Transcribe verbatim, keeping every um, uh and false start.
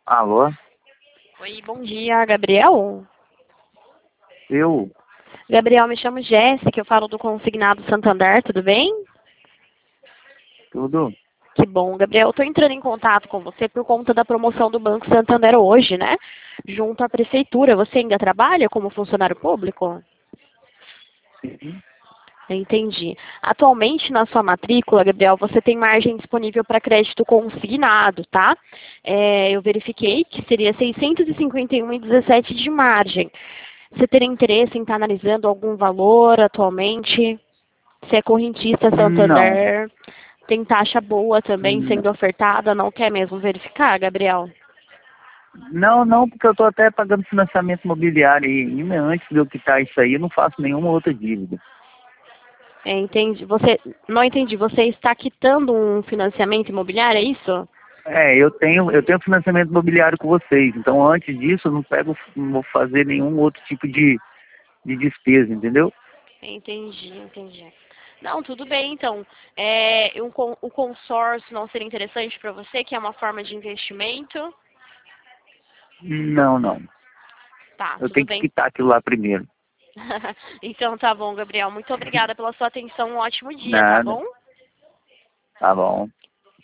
Alô? Oi, bom dia, Gabriel. Eu? Gabriel, me chamo Jéssica, eu falo do Consignado Santander, tudo bem? Tudo? Que bom, Gabriel. Eu estou entrando em contato com você por conta da promoção do Banco Santander hoje, né? Junto à prefeitura. Você ainda trabalha como funcionário público? Sim. Entendi. Atualmente, na sua matrícula, Gabriel, você tem margem disponível para crédito consignado, tá? É, eu verifiquei que seria seiscentos e cinquenta e um vírgula dezessete de margem. Você teria interesse em estar analisando algum valor atualmente? Se é correntista Não. Santander, tem taxa boa também N- sendo ofertada, não quer mesmo verificar, Gabriel? Não, não, porque eu tô até pagando financiamento imobiliário e, e antes de eu quitar isso aí, eu não faço nenhuma outra dívida. É, entendi. Você, não entendi, você está quitando um financiamento imobiliário, é isso? É, eu tenho, eu tenho financiamento imobiliário com vocês, então antes disso eu não pego, não vou fazer nenhum outro tipo de, de despesa, entendeu? Entendi, entendi. Não, tudo bem, então. É, um, con- o consórcio não seria interessante para você, que é uma forma de investimento? Não, não. Tá, Eu tudo tenho que bem. quitar aquilo lá primeiro. Então tá bom, Gabriel. Muito obrigada pela sua atenção. Um ótimo dia, tá Nada. bom? Tá bom.